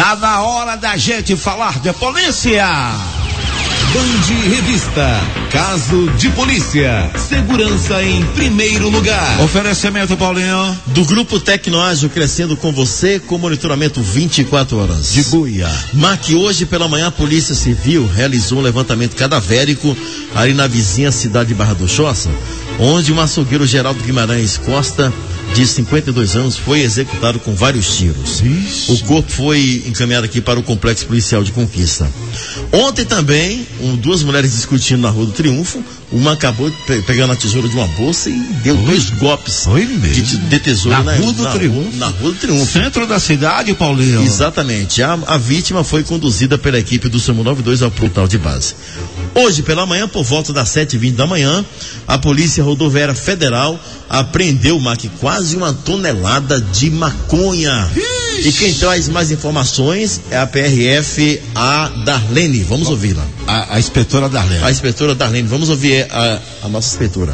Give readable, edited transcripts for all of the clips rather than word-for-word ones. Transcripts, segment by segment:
Tá na hora da gente falar de polícia. Band Revista, caso de polícia, segurança em primeiro lugar. Oferecimento, Paulinho, do Grupo Tecnoágil, crescendo com você, com monitoramento 24 horas. De buia. Marque hoje pela manhã, a Polícia Civil realizou um levantamento cadavérico ali na vizinha cidade de Barra do Choça, onde um açougueiro Geraldo Guimarães Costa, de 52 anos, foi executado com vários tiros. Ixi. O corpo foi encaminhado aqui para o Complexo Policial de Conquista. Ontem também, duas mulheres discutindo na Rua do Triunfo. Uma acabou pegando a tesoura de uma bolsa e deu dois golpes de tesoura na Rua do Triunfo. Na Rua do Triunfo. Centro da cidade, Paulinho. Exatamente. A vítima foi conduzida pela equipe do SAMU 92 ao portal de base. Hoje, pela manhã, por volta das 7h20 da manhã, a Polícia Rodoviária Federal apreendeu, quase 1 tonelada de maconha. Ixi. E quem traz mais informações é a PRF, a Darlene. Vamos ouvi-la. A inspetora Darlene. A inspetora Darlene. Vamos ouvir a nossa inspetora.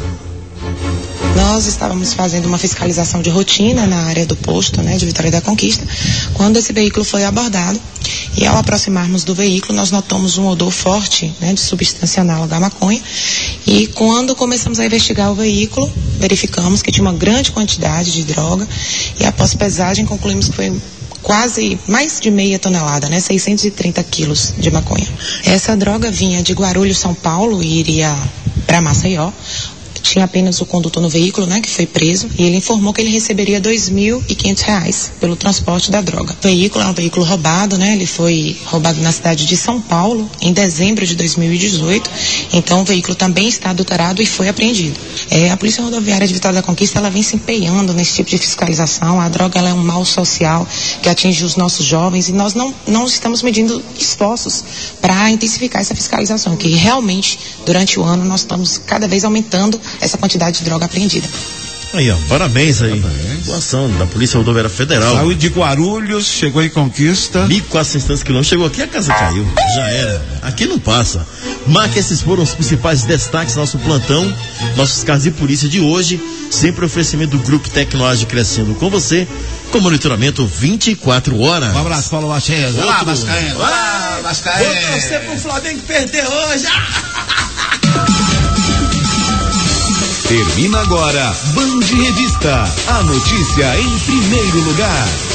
Nós estávamos fazendo uma fiscalização de rotina na área do posto, de Vitória da Conquista, quando esse veículo foi abordado. E ao aproximarmos do veículo, nós notamos um odor forte, de substância análoga da maconha. E quando começamos a investigar o veículo, verificamos que tinha uma grande quantidade de droga. E após pesagem, concluímos que foi quase mais de meia tonelada, 630 quilos de maconha. Essa droga vinha de Guarulhos, São Paulo, e iria para Maceió. Tinha apenas o condutor no veículo, que foi preso, e ele informou que ele receberia R$2.500 pelo transporte da droga. O veículo é um veículo roubado, ele foi roubado na cidade de São Paulo em dezembro de 2018, então o veículo também está adulterado e foi apreendido. A Polícia Rodoviária de Vitória da Conquista, ela vem se empenhando nesse tipo de fiscalização. A droga, ela é um mal social que atinge os nossos jovens, e nós não estamos medindo esforços para intensificar essa fiscalização, que realmente durante o ano nós estamos cada vez aumentando essa quantidade de droga apreendida. Aí, parabéns aí. Boa ação da Polícia Rodoviária Federal. Saiu de Guarulhos, chegou em Conquista. 1.400 quilômetros, chegou aqui, a casa caiu. Já era. Aqui não passa. Marque, esses foram os principais destaques do nosso plantão, nossos casos de polícia de hoje, sempre oferecimento do Grupo Tecnoágil, crescendo com você, com monitoramento 24 horas. Um abraço, Paulo Macheza. Olá, Vascaíno. Olá, Vascaíno. Vou torcer pro Flamengo perder hoje. Termina agora Band Revista, a notícia em primeiro lugar.